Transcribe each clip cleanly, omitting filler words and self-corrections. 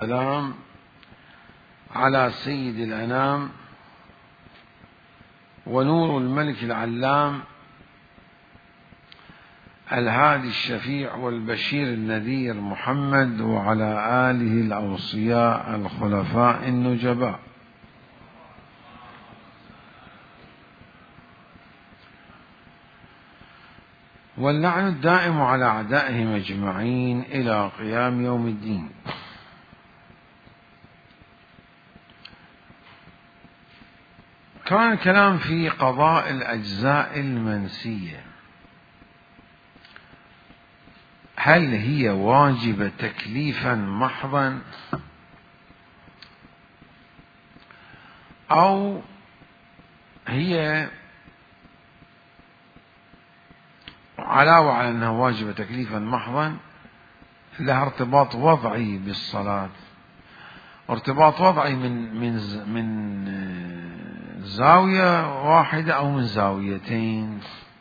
السلام على سيد الأنام ونور الملك العلام الهادي الشفيع والبشير النذير محمد وعلى آله الأوصياء الخلفاء النجباء واللعن الدائم على أعدائهم أجمعين إلى قيام يوم الدين. كان الكلام في قضاء الأجزاء المنسية، هل هي واجبة تكليفا محضا أو هي علاوة على أنها واجبة تكليفا محضا لها ارتباط وضعي بالصلاة، ارتباط وضعي من زاوية واحدة أو من زاويتين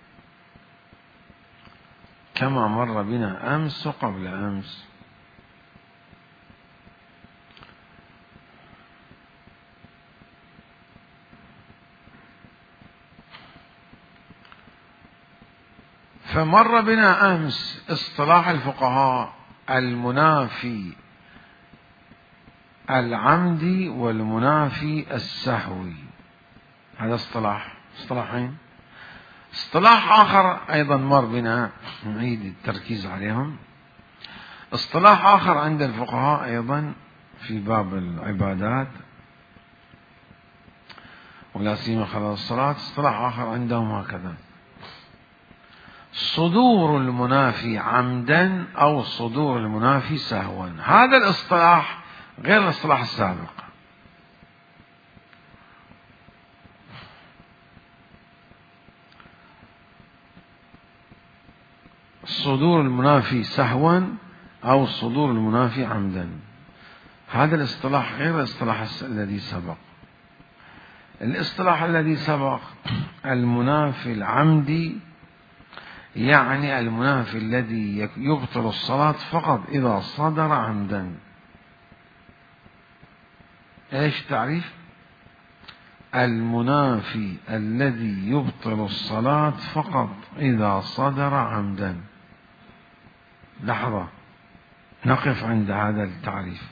كما مر بنا أمس وقبل أمس. فمر بنا أمس اصطلاح الفقهاء المنافي العمدي والمنافي السهوي، هذا اصطلاحين. اصطلاح آخر أيضا مر بنا، نعيد التركيز عليهم. اصطلاح آخر عند الفقهاء أيضا في باب العبادات ولا سيما خلال الصلاة، اصطلاح آخر عندهم هكذا: صدور المنافي عمدا أو صدور المنافي سهوا. هذا الاصطلاح غير الاصطلاح السابق. صدور المنافي سهوا أو صدور المنافي عمدا، هذا الاصطلاح غير الاصطلاح الذي سبق. الاصطلاح الذي سبق المنافي العمدي، يعني المنافي الذي يبطل الصلاة فقط إذا صدر عمدا. ايش تعريف المنافي الذي يبطل الصلاة فقط إذا صدر عمدا؟ لحظة نقف عند هذا التعريف.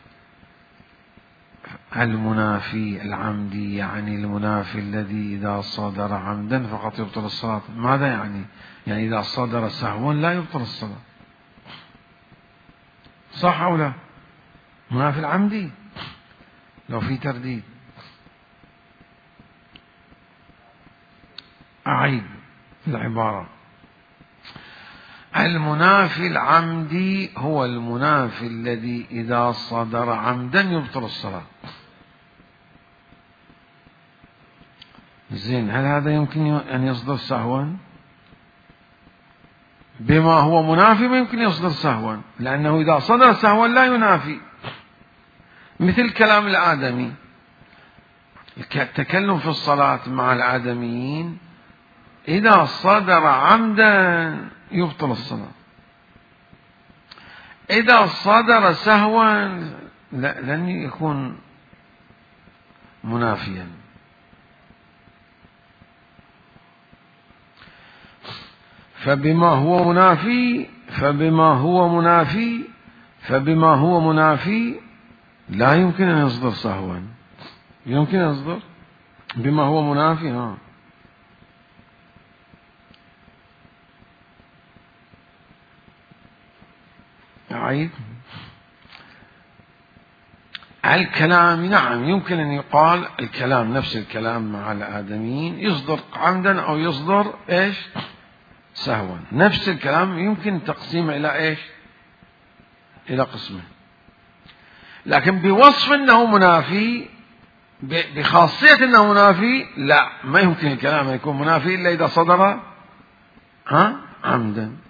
المنافي العمدي يعني المنافي الذي إذا صدر عمدا فقط يبطل الصلاة. ماذا يعني؟ يعني إذا صدر سهوا لا يبطل الصلاة، صح أو لا؟ منافي العمدي لو في ترديد أعيد العبارة. المنافي العمدي هو المنافي الذي إذا صدر عمدا يبطل الصلاة. زين، هل هذا يمكن أن يصدر سهوا؟ بما هو منافي ما يمكن يصدر سهوا، لأنه إذا صدر سهوا لا ينافي. مثل كلام الآدمي، التكلم في الصلاة مع الآدميين إذا صدر عمدا يبطل الصلاة، إذا صدر سهوا لن يكون منافيا. فبما هو منافي لا يمكن أن يصدر سهوا. يمكن أن يصدر بما هو منافي. أعيد الكلام. نعم يمكن أن يقال الكلام نفس الكلام مع الآدميين يصدر عمدا أو يصدر إيش سهوا. نفس الكلام يمكن تقسيمه إلى إيش، إلى قسمه، لكن بوصف أنه منافي، بخاصية أنه منافي، لا، ما يمكن الكلام يكون منافي إلا إذا صدر عمدا.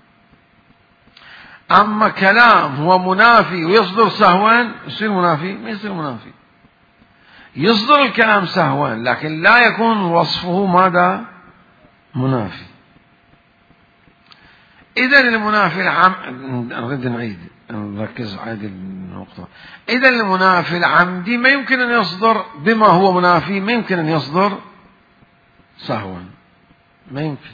أما كلام هو منافي ويصدر سهوا يصير منافي؟ ما يصير منافي. يصدر الكلام سهوا لكن لا يكون وصفه ماذا؟ منافي. إذا المنافي العام، نريد نعيد نركز عادي النقطة. إذا المنافي العمدي ما يمكن أن يصدر بما هو منافي، ما يمكن أن يصدر سهوا، ما يمكن.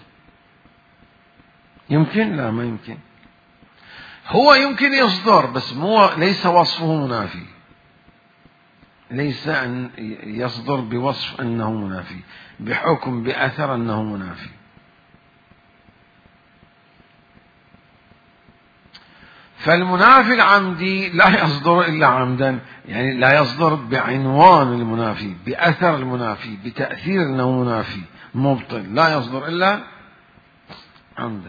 يمكن؟ لا، ما يمكن. هو يمكن يصدر بس ليس وصفه منافي، ليس أن يصدر بوصف أنه منافي، بحكم بأثر أنه منافي. فالمنافي العمدي لا يصدر إلا عمدا، يعني لا يصدر بعنوان المنافي، بأثر المنافي، بتأثير أنه منافي مبطل، لا يصدر إلا عمدا.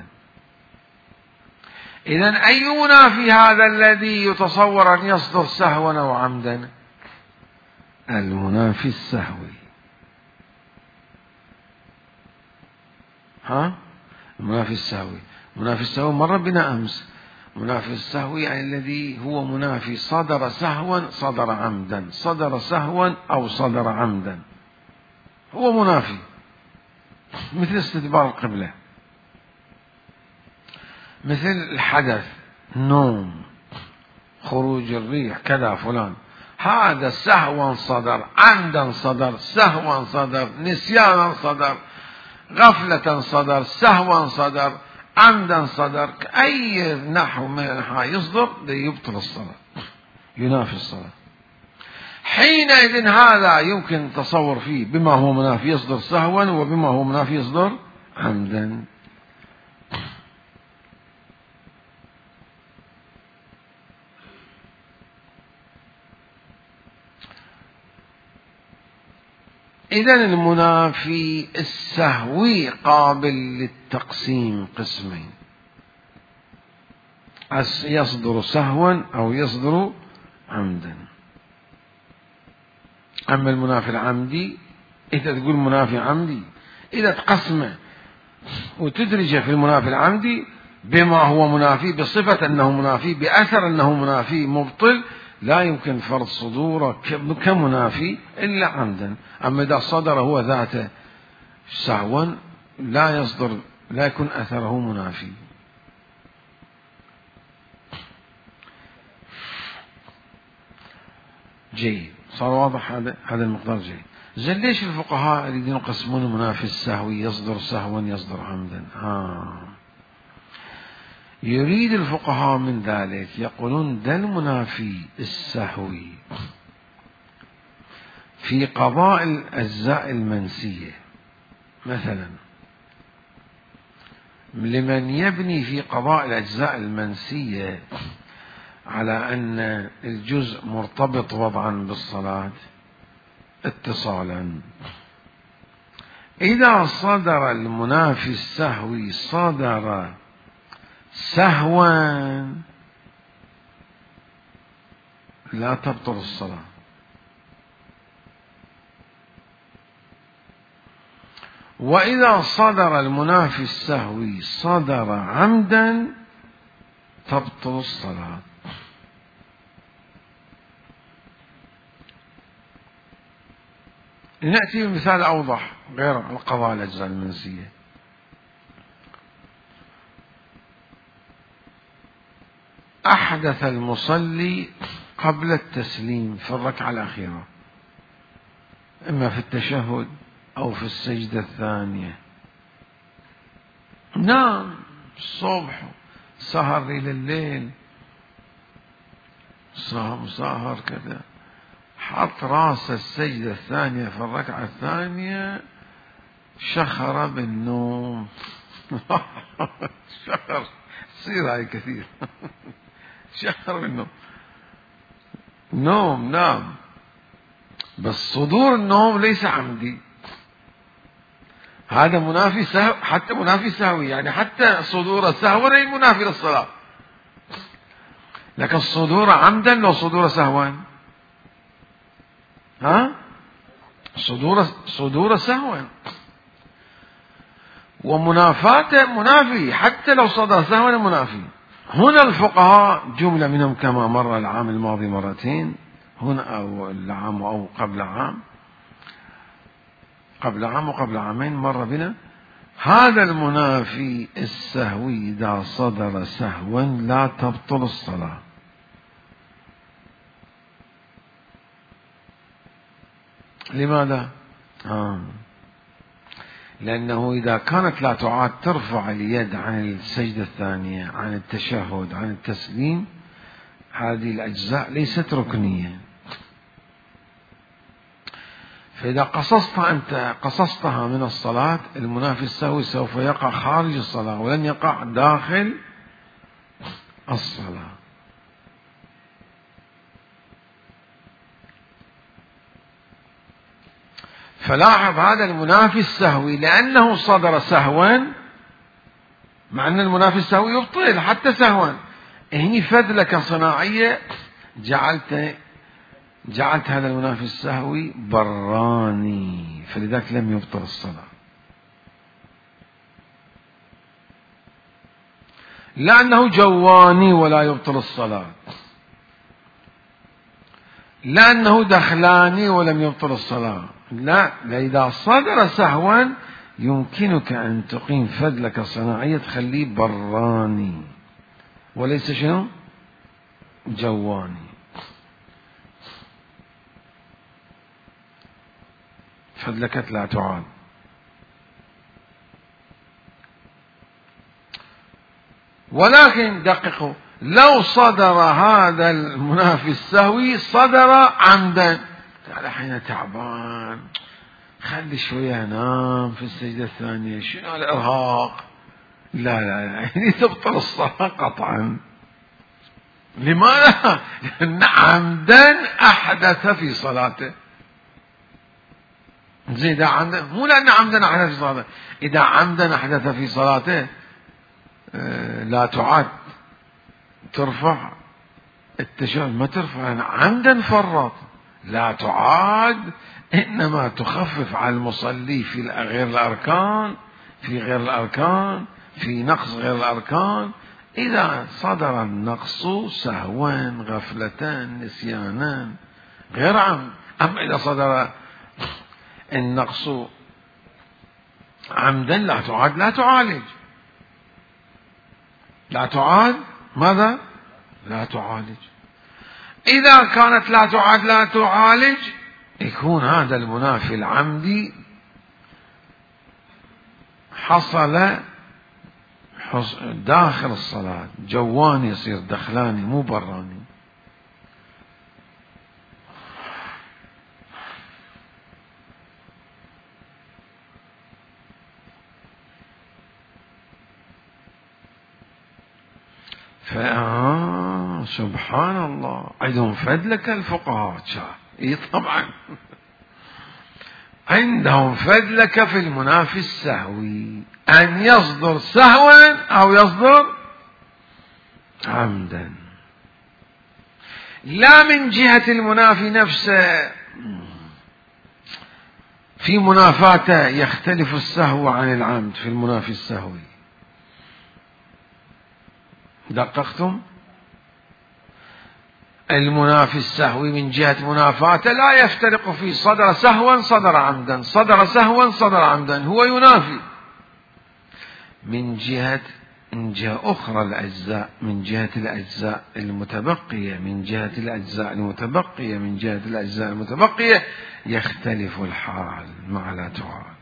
إذن أي منافي هذا الذي يتصور أن يصدر سهوا أو عمدا؟ المنافي السهوي. المنافي السهوي. المنافي السهوي مر بنا أمس. منافي السهوي يعني الذي هو منافي صدر سهوا صدر عمدا، صدر سهوا أو صدر عمدا، هو منافي. مثل استدبار القبلة، مثل الحدث، نوم، خروج الريح، كذا فلان، هذا سهوا صدر، عمدا صدر، سهوا صدر، نسيانا صدر، غفلة صدر، سهوا صدر، عمدا صدر. أي نحو من الأنحاء يصدر ليبطل الصلاة، ينافي الصلاة. حينئذ هذا يمكن تصور فيه بما هو منافي يصدر سهوا، وبما هو منافي يصدر عمدا. إذن المنافي السهوي قابل للتقسيم قسمين، يصدر سهوا أو يصدر عمدا. أما المنافي العمدي، إذا تقول منافي عمدي، إذا تقسمه وتدرج في المنافي العمدي بما هو منافي، بصفة أنه منافي، بأثر أنه منافي مبطل، لا يمكن فرض صدوره كمنافي إلا عمدا. أما إذا صدر هو ذاته سهوا لا يصدر، لا يكون أثره منافي. جيد، صار واضح هذا المقدار. جيد. زين ليش الفقهاء يريدون يقسمون المنافي السهوي يصدر سهوا يصدر عمدا؟ يريد الفقهاء من ذلك يقولون ده المنافي السهوي في قضاء الأجزاء المنسية، مثلا لمن يبني في قضاء الأجزاء المنسية على أن الجزء مرتبط وضعا بالصلاة اتصالا، إذا صدر المنافي السهوي صدر سهوا لا تبطل الصلاة. وإذا صدر المنافي السهوي صدر عمدا تبطل الصلاة. نأتي بمثال أوضح غير القضاء الأجزاء المنسية. أحدث المصلي قبل التسليم في الركعة الأخيرة، إما في التشهد أو في السجدة الثانية، نام الصبح، سهر إلى الليل، سهر كذا، حط رأس السجدة الثانية في الركعة الثانية، شخر بالنوم. شخر، تصير هاي كثير. شخر بالنوم، نام، بس صدور النوم ليس عمدي، هذا منافي سهو، حتى منافي سهوي، يعني حتى صدور السهو غير منافي للصلاة، لكن الصدور عمدا لو صدور سهوا، صدور سهوا، ومنافاته منافي حتى لو صدر سهوا منافي. هنا الفقهاء جملة منهم كما مر العام الماضي مرتين، هنا أو العام أو قبل عام وقبل عامين مر بنا، هذا المنافي السهوي إذا صدر سهوا لا تبطل الصلاة. لماذا؟ لأنه إذا كانت لا تعاد ترفع اليد عن السجدة الثانية، عن التشهد، عن التسليم، هذه الأجزاء ليست ركنية. فإذا قصصتها من الصلاة، المنافي السهوي سوف يقع خارج الصلاة ولن يقع داخل الصلاة. فلاحظ هذا المنافي السهوي لأنه صدر سهوا، مع أن المنافي السهوي يبطل حتى سهوا، هني فذلك صناعية جعلت هذا المنافي السهوي براني، فلذلك لم يبطل الصلاة. لأنه جواني ولا يبطل الصلاة، لأنه دخلاني ولم يبطل الصلاة. لا، إذا صدر سهوا يمكنك أن تقيم فذلك صناعية تخليه براني وليس شنو؟ جواني. فذلكت لا تعاد. ولكن دققوا، لو صدر هذا المنافي السهوي صدر عمدا، قال حين تعبان خلي شوية انام في السجدة الثانية، شنو الارهاق؟ لا يعني تبطل الصلاة قطعا. لماذا؟ لأن عمدا أحدث في صلاته. زين، مو لأن عمدا أحدث في صلاته، إذا عمدا أحدث في صلاته لا تعاد ترفع التشهد، ما ترفع عمدا فرط، لا تعاد، إنما تخفف على المصلي في غير الأركان، في غير الأركان، في نقص غير الأركان. إذا صدر النقص سهوا، غفلة، نسيانا، غير عمد. أما إذا صدر النقص عمدا لا تعاد، لا تعالج، لا تعاد. ماذا؟ لا تعالج. إذا كانت لا تعاد لا تعالج، يكون هذا المنافي العمدي حصل داخل الصلاة، جواني يصير دخلاني مو براني. سبحان الله، عندهم فذلك الفقهاء طبعا عندهم فذلك في المنافي السهوي، أن يصدر سهوا أو يصدر عمدا، لا من جهة المنافي نفسه. في منافاته يختلف السهو عن العمد في المنافي السهوي. دققتم؟ المنافي السهوي من جهة منافاته لا يفترق في صدر سهوا صدر عمدا، صدر سهوا صدر عمدا، هو ينافي. من جهة أخرى الأجزاء، من جهة الأجزاء المتبقية، من جهة الأجزاء المتبقية، من جهة الأجزاء المتبقية يختلف الحال مع لا تعاد.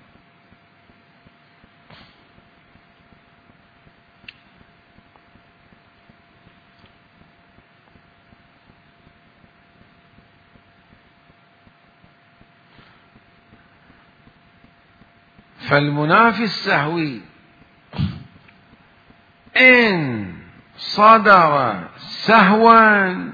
فالمنافي السهوي إن صدر سهوا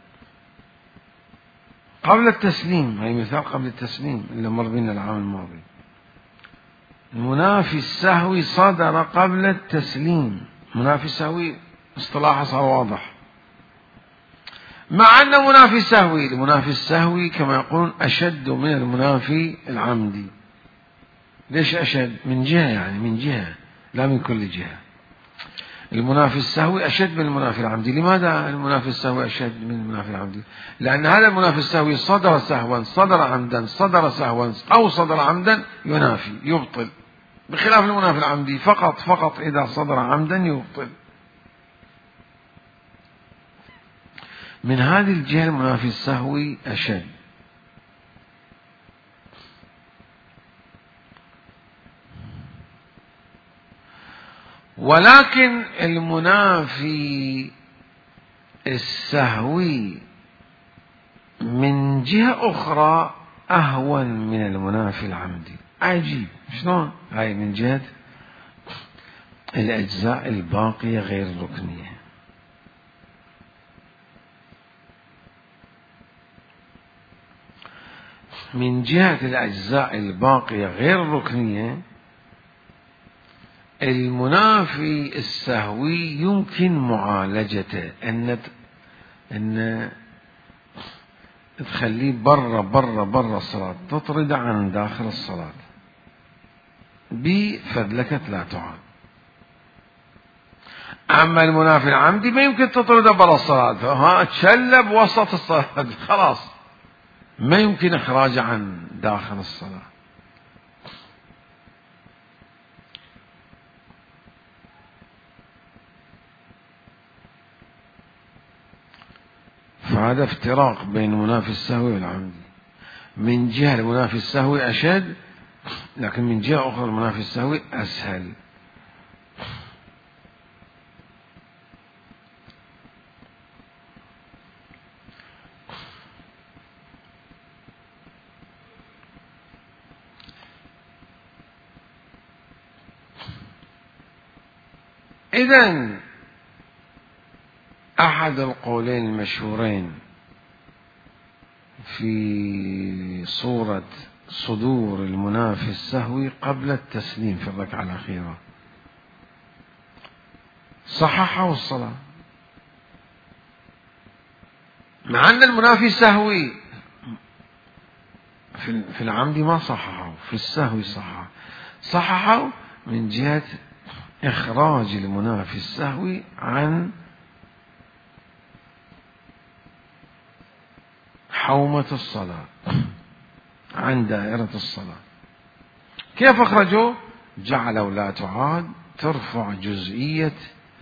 قبل التسليم، هي مثال قبل التسليم اللي مر بنا العام الماضي، المنافي السهوي صدر قبل التسليم، منافي سهوي اصطلاحه صار واضح، مع أن منافي سهوي، المنافي السهوي كما يقولون أشد من المنافي العمدي. ليش أشد؟ من جهة، يعني من جهة لا من كل جهة. المنافي السهوي أشد من المنافي العمدي. لماذا المنافي السهوي أشد من المنافي العمدي؟ لأن هذا المنافي السهوي صدر سهوا، صدر عمدا، صدر سهوا أو صدر عمدا، ينافي، يبطل. بخلاف المنافي العمدي فقط إذا صدر عمدا يبطل. من هذه الجهة المنافي السهوي أشد. ولكن المنافي السهوي من جهة أخرى أهون من المنافي العمدي. عجيب شلون؟ هاي من جهة الأجزاء الباقية غير الركنية. من جهة الأجزاء الباقية غير الركنية المنافي السهوي يمكن معالجته، أن تخليه برا الصلاة، تطرد عن داخل الصلاة بفذلكة لا تعاد. أما المنافي العمدي ما يمكن تطرده برا الصلاة، تشلب وسط الصلاة خلاص ما يمكن إخراجه عن داخل الصلاة. فهذا افتراق بين المنافي السهوي والعمدي. من جهة المنافي السهوي أشد، لكن من جهة أخرى المنافي السهوي أسهل. إذن أحد القولين المشهورين في صورة صدور المنافي السهوي قبل التسليم في الركعة الأخيرة صححه الصلاة، مع أن المنافي السهوي في العمد ما صححه، في السهوي صححه من جهة إخراج المنافي السهوي عن حومة الصلاة، عن دائرة الصلاة. كيف أخرجوا؟ جعلوا لا تعاد ترفع جزئية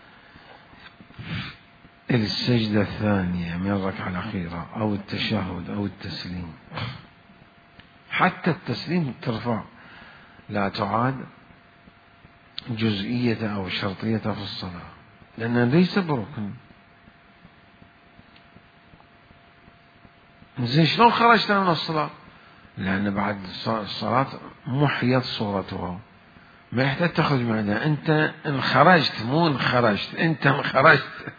السجدة الثانية من الركعة الأخيرة أو التشهد أو التسليم، حتى التسليم ترفع لا تعاد جزئية أو شرطية في الصلاة، لأنها ليس بركن. زين شلون خرجت من الصلاة؟ لأن بعد الصلاة محيت صورتها، ما يحتاج تخرج معنا. أنت إن خرجت، مو إن خرجت، أنت إن خرجت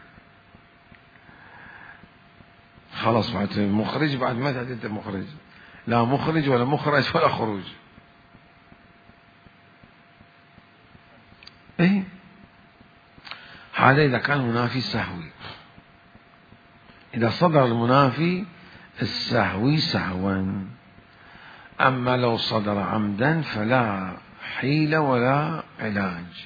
خلاص بعد مخرج، بعد ما تحتاج أنت مخرج، لا مخرج ولا مخرج ولا خروج. إيه هذا إذا كان منافي سهوي. إذا صدر المنافي السهوي سهوا، أما لو صدر عمدا فلا حيلة ولا علاج.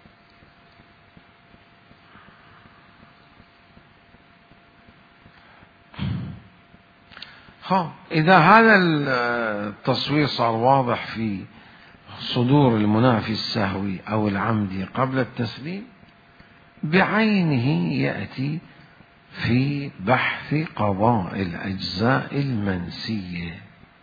إذا هذا التصوير صار واضح في صدور المنافي السهوي أو العمدي قبل التسليم، بعينه يأتي في بحث قضاء الأجزاء المنسية.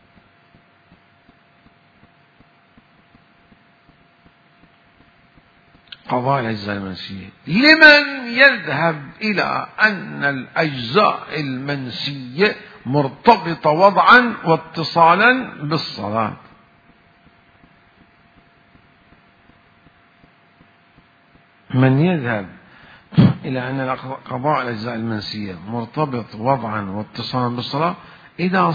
قضاء الأجزاء المنسية لمن يذهب إلى أن الأجزاء المنسية مرتبطة وضعا واتصالا بالصلاة. من يذهب إلى أن قضاء الأجزاء المنسية مرتبط وضعا واتصالا بالصلاة، إذا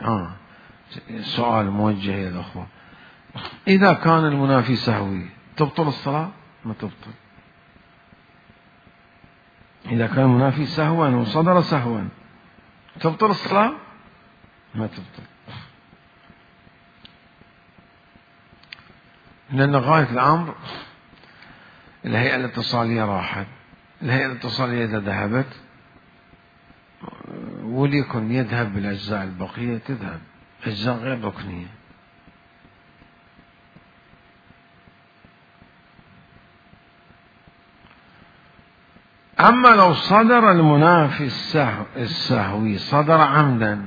سؤال موجه إلى الأخوة، إذا كان المنافي سهوي تبطل الصلاة؟ ما تبطل. إذا كان المنافي سهوا وصدر سهوا تبطل الصلاة؟ ما تبطل، لأن غاية الأمر الهيئة الاتصالية راحت. الهيئة الاتصالية إذا ذهبت وليكن يذهب بالأجزاء البقية، تذهب أجزاء غير ركنية. أما لو صدر المنافي السهوي صدر عمدا،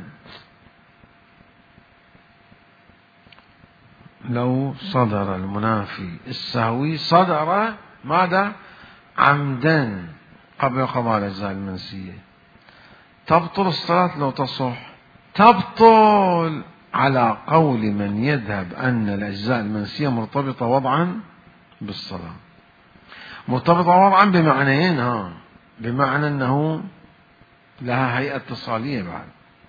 لو صدر المنافي السهوي صدر ماذا؟ عمدا قبل قضاء الأجزاء المنسية، تبطل الصلاة لو تصح؟ تبطل على قول من يذهب أن الأجزاء المنسية مرتبطة وضعا بالصلاة. مرتبطة وضعا بمعنيين، بمعنى أنه لها هيئة اتصالية بعد،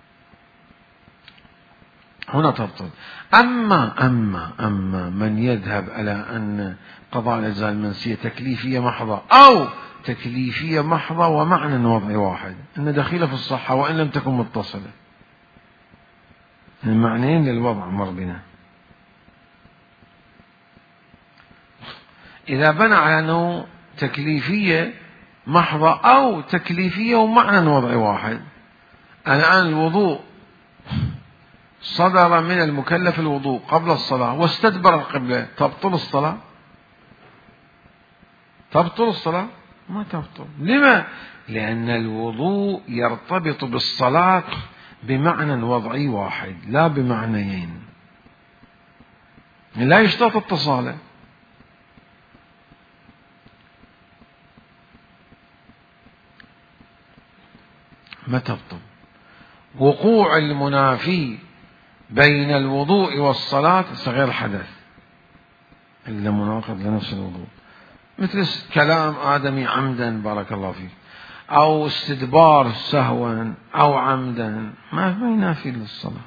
هنا تبطل. أما من يذهب على أن قضاء الأجزاء المنسية تكليفية محضة أو تكليفية محضة ومعنى وضعي واحد، أن دخيلة في الصحة وإن لم تكن متصلة، المعنيين للوضع مر بنا. إذا بنى على أنه تكليفية محضة أو تكليفية ومعنى وضعي واحد، الآن الوضوء صدر من المكلف الوضوء قبل الصلاة واستدبر القبلة، تبطل الصلاة؟ تبطل الصلاة؟ ما تبطل. لما؟ لأن الوضوء يرتبط بالصلاة بمعنى وضعي واحد لا بمعنيين، لا يشترط اتصاله. ما تبطل. وقوع المنافي بين الوضوء والصلاة صغير الحدث إلا مناقض لنفس الوضوء، مثل كلام آدمي عمدا بارك الله فيك، أو استدبار سهوا أو عمدا، ما ينافي للصلاة.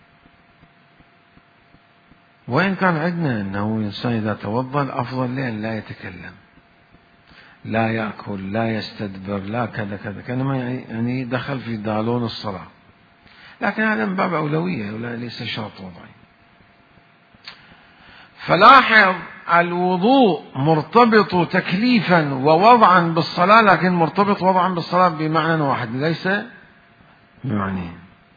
وإن كان عندنا أنه الإنسان إذا توضأ الأفضل له أن لا يتكلم، لا يأكل، لا يستدبر، لا كذا كذا، كانما يعني دخل في دالون الصلاة، لكن هذا من باب أولوية ولا ليس شرط وضعي. فلاحظ الوضوء مرتبط تكليفا ووضعا بالصلاة، لكن مرتبط وضعا بالصلاة بمعنى واحد ليس بمعنى.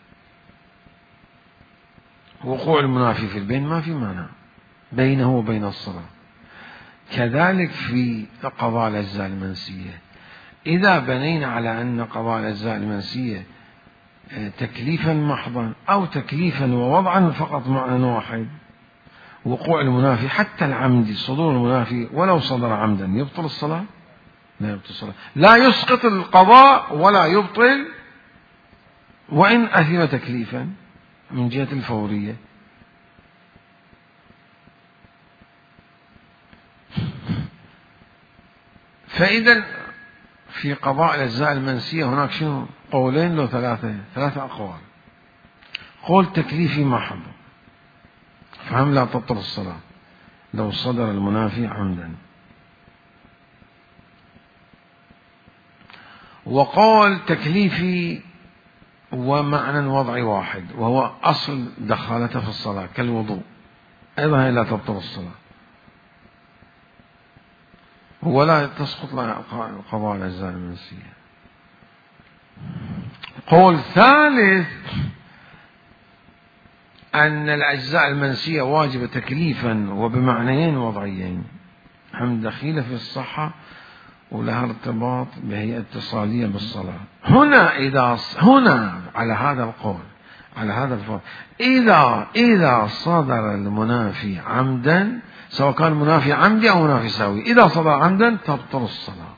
وقوع المنافي في البين ما في معنى بينه وبين الصلاة. كذلك في قضاء الأجزاء المنسية، إذا بنينا على أن قضاء الأجزاء المنسية تكليفا محضا أو تكليفا ووضعا فقط معنى واحد، وقوع المنافي حتى العمد، صدور المنافي ولو صدر عمدا يبطل الصلاة؟ لا يبطل الصلاة، لا يسقط القضاء ولا يبطل وإن أثم تكليفا من جهة الفورية. فإذا في قضاء الأجزاء المنسية هناك شنو؟ قولين لو ثلاثة أقوال. قول تكليفي محض، فهم لا تبطل الصلاة لو صدر المنافي عمدا. وقول تكليفي ومعنى وضعي واحد وهو أصل دخالته في الصلاة كالوضوء، أيضا لا تبطل الصلاة ولا تسقط قضاء الأجزاء المنسية. قول ثالث أن الأجزاء المنسية واجبة تكليفا وبمعنيين وضعيين، هم دخيلة في الصحة ولها ارتباط بهيئة اتصالية بالصلاة. هنا على هذا القول، على هذا الفرق، إذا صدر المنافي عمدا، سواء كان منافي عمدي أو منافي ساوي، إذا صدر عمدا تبطل الصلاة.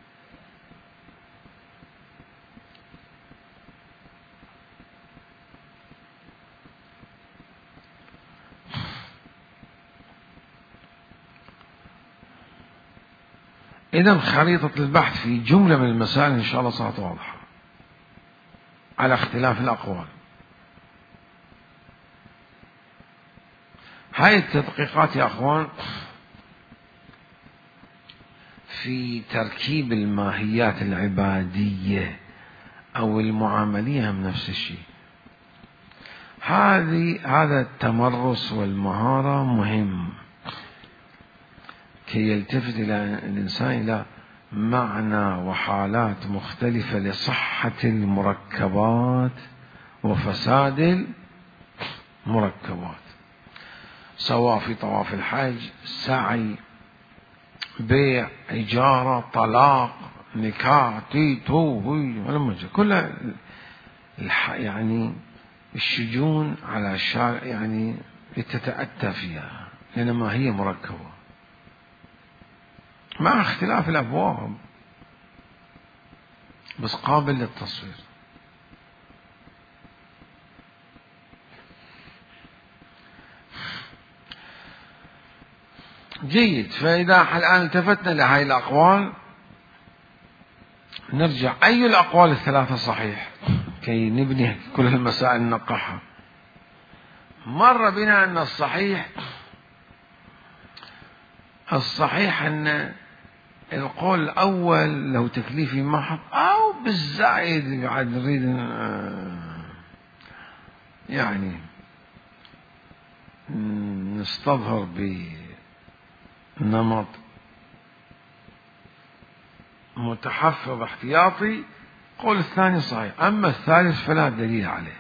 إذن خريطة البحث في جملة من المسائل إن شاء الله صارت واضحة على اختلاف الأقوال. هاي التدقيقات يا أخوان في تركيب الماهيات العبادية أو المعاملية من نفس الشيء. هذا التمرس والمهارة مهم كي يلتفت الإنسان إلى معنى وحالات مختلفة لصحة المركبات وفساد المركبات، سواء في طواف الحج، سعي، بيع، إجارة، طلاق، نكاح تي تو كلها يعني الشجون على يعني تتأتى فيها، لأنما هي مركبة مع اختلاف الأبواب، بس قابل للتصوير. جيد. فإذا الآن التفتنا لهذه الأقوال، نرجع أي الأقوال الثلاثة صحيح كي نبني كل المسائل ننقحها. مر بنا أن الصحيح أن القول الأول له تكليفي محض، أو بالزائد بعد نريد يعني نستظهر بنمط متحفظ احتياطي. قول الثاني صحيح، أما الثالث فلا دليل عليه.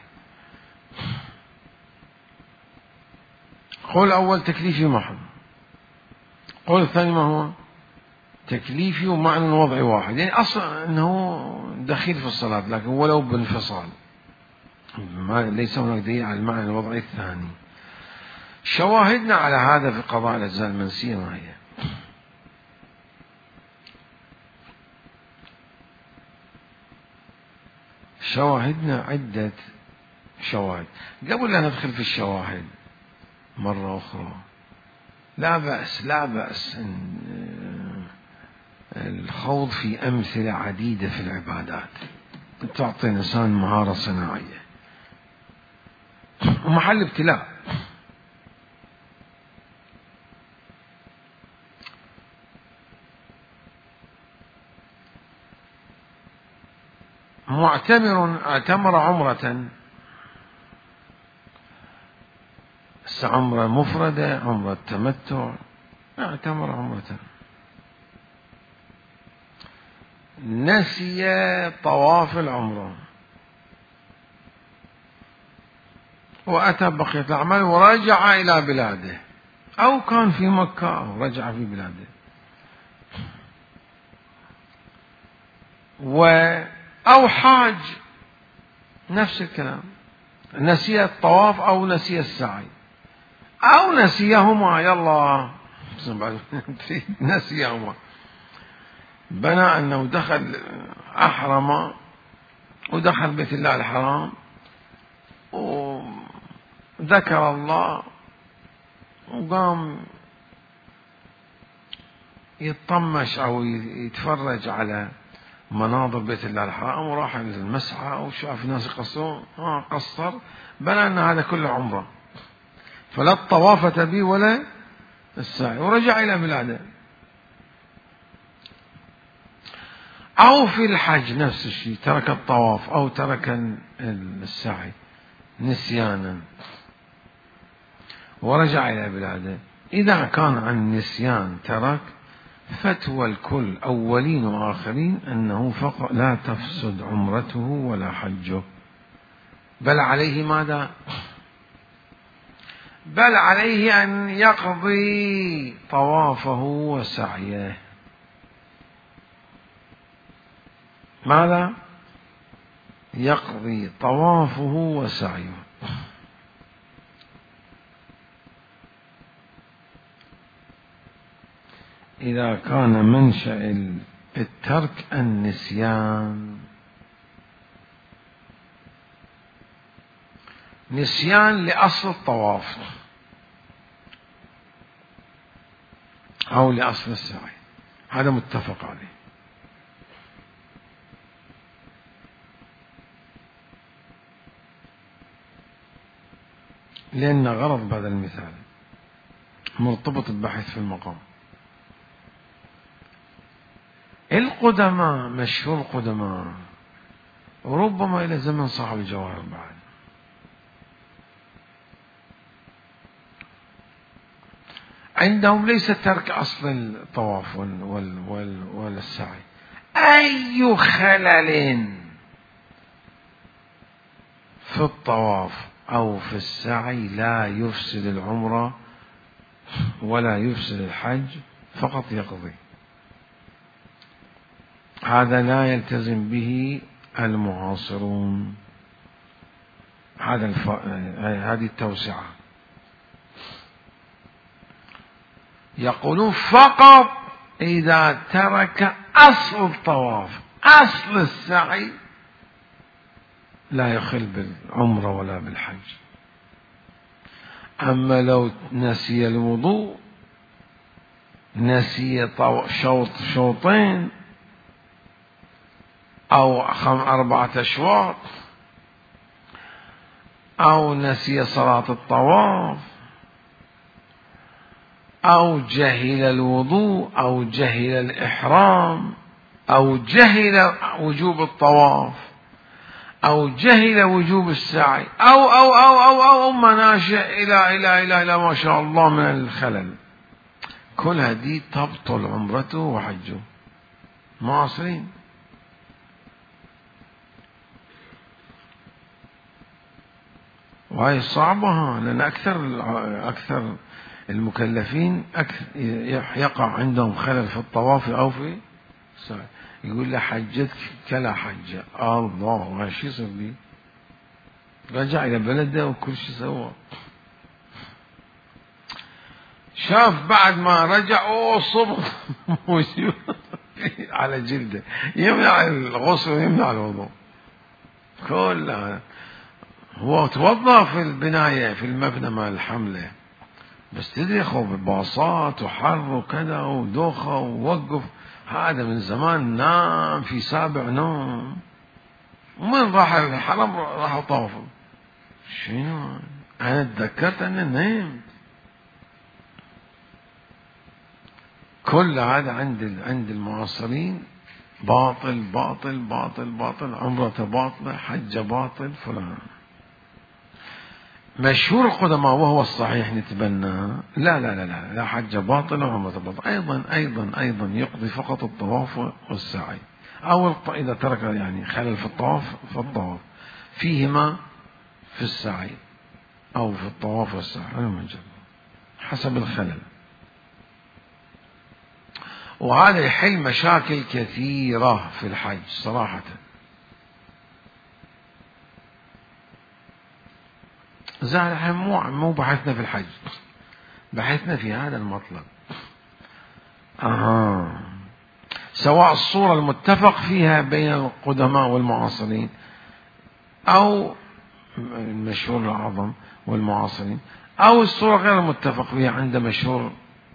قول الأول تكليفي محض، قول الثاني ما هو؟ تكليفي ومعنى الوضع واحد، يعني أصلا أنه دخيل في الصلاة، لكن ولو بانفصال، ليس هناك دليل على المعنى الوضعي الثاني. شواهدنا على هذا في قضاء الأجزاء المنسية ما هي؟ شواهدنا عدة شواهد. قبل أن ندخل في الشواهد مرة أخرى، لا بأس الخوض في أمثلة عديدة في العبادات تعطي الإنسان مهارة صناعية ومحل ابتلاء. معتمر اعتمر عمرة، عمرة مفردة، عمرة تمتع، اعتمر عمرة، نسي طواف العمرة وأتى بقية الأعمال ورجع إلى بلاده، أو كان في مكة أو رجع في بلاده، أو حاج، نفس الكلام، نسي الطواف أو نسي السعي أو نسيهما، يلا نسيهما، بنى أنه دخل أحرم ودخل بيت الله الحرام وذكر الله وقام يطمش أو يتفرج على مناظر بيت الله الحرام وراح المسعى وشاف ناس يقصرون قصر، بنى أن هذا كله عمره، فلا الطواف تبي ولا السعي، ورجع إلى بلاده. أو في الحج نفس الشيء، ترك الطواف أو ترك السعي نسيانا ورجع إلى بلاده. إذا كان عن نسيان ترك، فتوى الكل أولين وآخرين أنه فقط لا تفسد عمرته ولا حجه، بل عليه ماذا؟ بل عليه أن يقضي طوافه وسعيه. ماذا؟ يقضي طوافه وسعيه. إذا كان منشأ الترك النسيان، نسيان لأصل الطواف أو لأصل السعي، هذا متفق عليه. لأن غرض بهذا المثال مرتبط ببحث في المقام. القدماء، مشهور القدماء، وربما إلى زمن صاحب الجواهر بعد، عندهم ليس ترك أصل الطواف والسعي، أي خلل في الطواف أو في السعي لا يفسد العمرة ولا يفسد الحج، فقط يقضي. هذا لا يلتزم به المعاصرون. هذه التوسعة. يقولون فقط إذا ترك أصل الطواف، أصل السعي، لا يخل بالعمرة ولا بالحج. أما لو نسي الوضوء، نسي شوطين أو 4 أشواط، أو نسي صلاة الطواف، أو جهل الوضوء، أو جهل الإحرام، أو جهل وجوب الطواف، أو جهل وجوب السعي، أو مناشئ إلى ما شاء الله من الخلل، كل هذه تبطل عمرته وحجه. معاصرين. وهي صعبة، لأن أكثر المكلفين يقع عندهم خلل في الطواف أو في السعي. يقول له حجتك كلا حجة. الله، ما شي يصير لي؟ رجع إلى بلده وكل شيء سوى. شاف بعد ما رجع صبغ على جلده، يمنع الغسل ويمنع الوضوء كلها. هو توضأ في البناية في المبنى مال الحملة، بس تدري باصات وحر وكذا ودوخة ووقف. هذا من زمان نام في 7 نوم، ومن راح الحرم راح طاف. شنو أنا تذكرت أني نمت. كل هذا عند المعاصرين باطل باطل باطل باطل، عمرة باطلة، حج باطل، فلان. مشهور القدماء وهو الصحيح نتبناه، لا حج باطل وعمرة باطل. أيضا يقضي فقط الطواف والسعي، أو إذا ترك يعني خلل في الطواف فالطواف فيهما في السعي، أو في الطواف والسعي حسب الخلل. وهذا يحل مشاكل كثيرة في الحج صراحة. زين، مو بحثنا في الحج، بحثنا في هذا المطلب. سواء الصورة المتفق فيها بين القدماء والمعاصرين، أو المشهور الأعظم والمعاصرين، أو الصورة غير المتفق فيها عند مشهور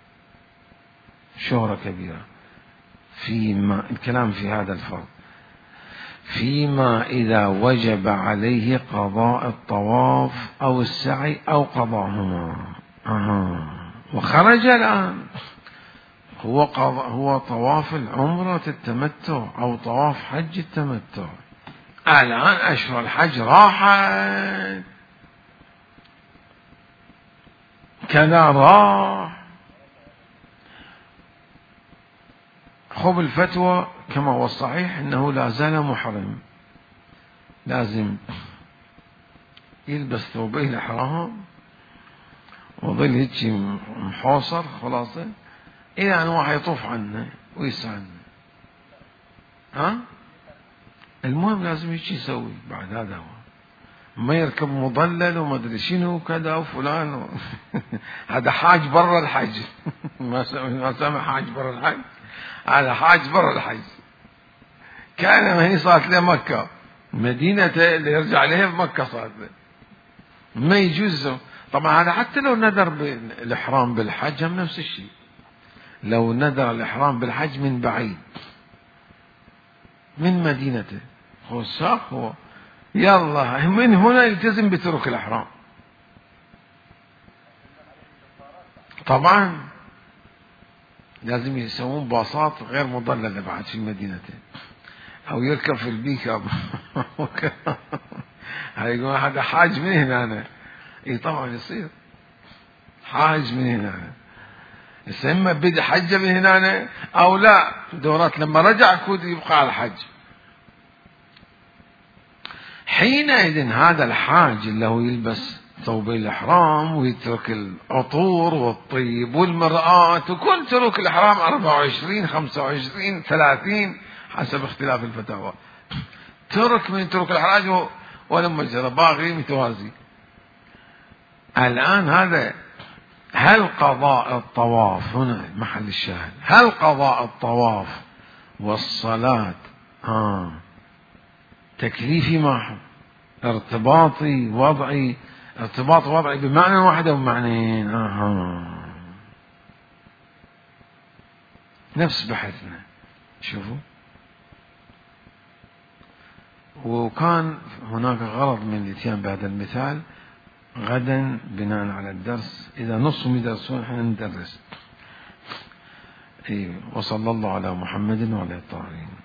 شهرة كبيرة. فيما الكلام في هذا الفرق، فيما إذا وجب عليه قضاء الطواف أو السعي أو قضاهما. وخرج الآن هو طواف العمرة التمتع أو طواف حج التمتع. الآن أشهر الحج راحت، كذا راح. خب الفتوى كما هو الصحيح أنه لا زال محرم، لازم يلبس ثوبي الإحرام وظل هيك محوصر خلاصة إلى أن واحد يطوف عنه ويسعى عنه. المهم لازم هيك يسوي. بعد هذا هو ما يركب مضلل وما ادري شنو كذا وفلان هذا حاج برا الحج. ما سمع حاج برا الحج، هذا حاج برا الحج. كان ما هي صارت له مكة، مدينة اللي يرجع لها بمكة صارت له، ما يجوز. طبعا هذا حتى لو ندر الإحرام بالحج هم نفس الشيء. لو ندر الإحرام بالحج من بعيد من مدينته، هو ساق هو يلا من هنا يلتزم بترك الإحرام. طبعا لازم يسوون باصات غير مضللة بعد في مدينته، أو يركب في البيك أب. هيقول هذا حاج من هنا. إيه طبعا يصير حاج من هنا، يسمى بدأ حجة من هنا أو لا دورات. لما رجع كود يبقى على الحج. حينئذ هذا الحاج اللي هو يلبس ثوبي الإحرام ويترك العطور والطيب والمرآة وكل ترك الإحرام 24 25 30، حسب اختلاف الفتاوى. ترك من يترك الحراج ولما جرى باغي متوازي. الآن هذا هل قضاء الطواف هنا محل الشاهد، هل قضاء الطواف والصلاة تكليفي معه ارتباطي وضعي، ارتباط وضعي بمعنى واحد أو بمعنيين؟ نفس بحثنا. شوفوا، وكان هناك غرض من الاتيان بهذا المثال. غدا بناء على الدرس إذا نصهم يدرسون احنا ندرس. وصلى الله على محمد وعلى الطاهرين.